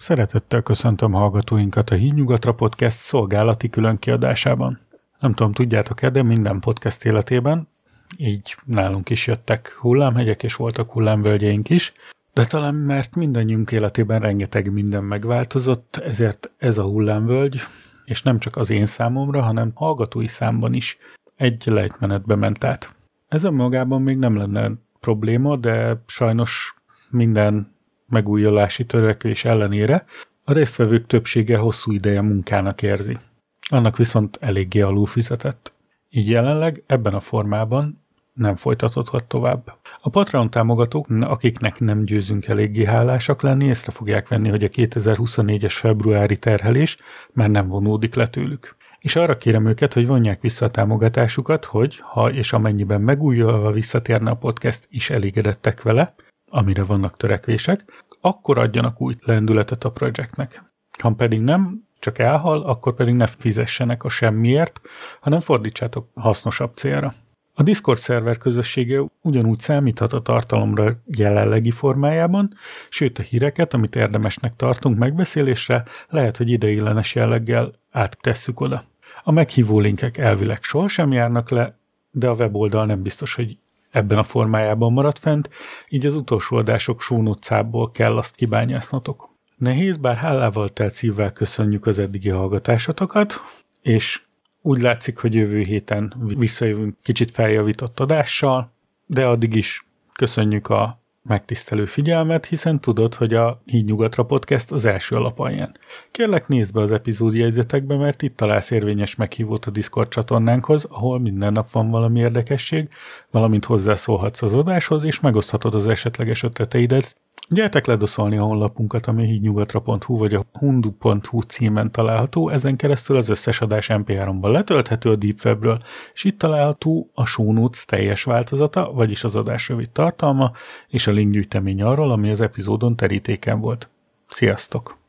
Szeretettel köszöntöm hallgatóinkat a Hídnyugatra Podcast szolgálati különkiadásában. Nem tudom, tudjátok-e, de minden podcast életében, így nálunk is jöttek hullámhegyek, és voltak hullámvölgyeink is, de talán mert mindannyiunk életében rengeteg minden megváltozott, ezért ez a hullámvölgy, és nem csak az én számomra, hanem hallgatói számban is egy lejtmenetbe ment át. Ez önmagában még nem lenne probléma, de sajnos minden megújulási törekvés ellenére a résztvevők többsége hosszú ideje munkának érzi. Annak viszont eléggé alulfizetett. Így jelenleg ebben a formában nem folytatódhat tovább. A Patreon támogatók, akiknek nem győzünk eléggé hálásak lenni, észre fogják venni, hogy a 2024-es februári terhelés már nem vonódik le tőlük. És arra kérem őket, hogy vonják vissza a támogatásukat, hogy ha és amennyiben megújulva visszatérne a podcast is elégedettek vele, amire vannak törekvések, akkor adjanak új lendületet a projektnek. Ha pedig nem, csak elhal, akkor pedig ne fizessenek a semmiért, hanem fordítsátok hasznosabb célra. A Discord szerver közössége ugyanúgy számíthat a tartalomra jelenlegi formájában, sőt a híreket, amit érdemesnek tartunk megbeszélésre, lehet, hogy ideiglenes jelleggel áttesszük oda. A meghívó linkek elvileg sohasem járnak le, de a weboldal nem biztos, hogy ebben a formájában maradt fent, így az utolsó adások show notes-ából kell azt kibányásznatok. Nehéz, bár hálával telt szívvel köszönjük az eddigi hallgatásotokat, és úgy látszik, hogy jövő héten visszajövünk kicsit feljavított adással, de addig is köszönjük a megtisztelő figyelmet, hiszen tudod, hogy a Hídnyugatra Podcast az első alapalján. Kérlek, nézd be az epizódjegyzetekbe, mert itt találsz érvényes meghívót a Discord csatornánkhoz, ahol minden nap van valami érdekesség, valamint hozzászólhatsz az adáshoz, és megoszthatod az esetleges ötleteidet. Gyertek ledoszolni a honlapunkat, ami hídnyugatra.hu vagy a hundu.hu címen található, ezen keresztül az összes adás MP3-ban letölthető a Deep Webről, és itt található a show notes teljes változata, vagyis az adás rövid tartalma, és a linkgyűjtemény arról, ami az epizódon terítéken volt. Sziasztok!